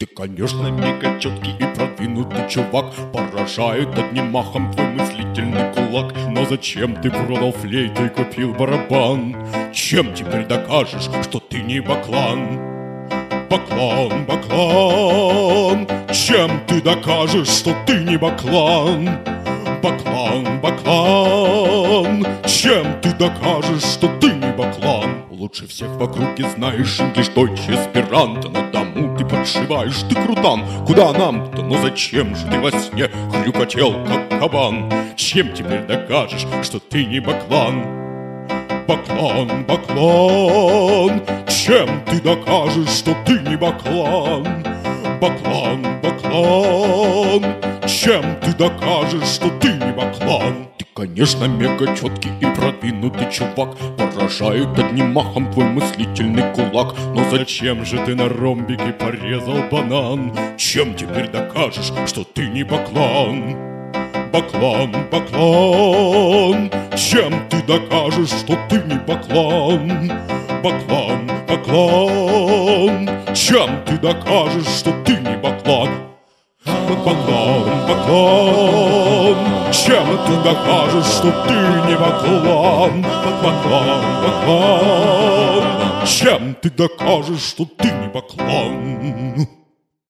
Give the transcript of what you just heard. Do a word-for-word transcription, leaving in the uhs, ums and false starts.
Ты, конечно, мега четкий и продвинутый чувак. Поражает одним махом твой мыслительный кулак. Но зачем ты продал флейту и купил барабан? Чем теперь докажешь, что ты не баклан? Баклан, баклан, чем ты докажешь, что ты не баклан? Баклан, баклан, чем ты докажешь, что ты не баклан? Лучше всех в округе знаешь инглиш, дойч, эсперанто. На дому ты подшиваешь, ты крутан. Куда нам-то? Ну зачем же ты во сне хрюкотел, как кабан? Чем теперь докажешь, что ты не баклан? Баклан, баклан, чем ты докажешь, что ты не баклан? Баклан, баклан, чем ты докажешь, что ты не баклан? Ты, конечно, мега четкий и продвинутый чувак. Поражает одним махом твой мыслительный кулак. Но зачем же ты на ромбике порезал банан? Чем теперь докажешь, что ты не баклан? Баклан, баклан, чем ты докажешь, что ты не баклан? Баклан, баклан, чем ты докажешь, что ты не баклан? Баклан, баклан, чем ты докажешь, что ты не баклан? Баклан, баклан, чем ты докажешь, что ты не баклан?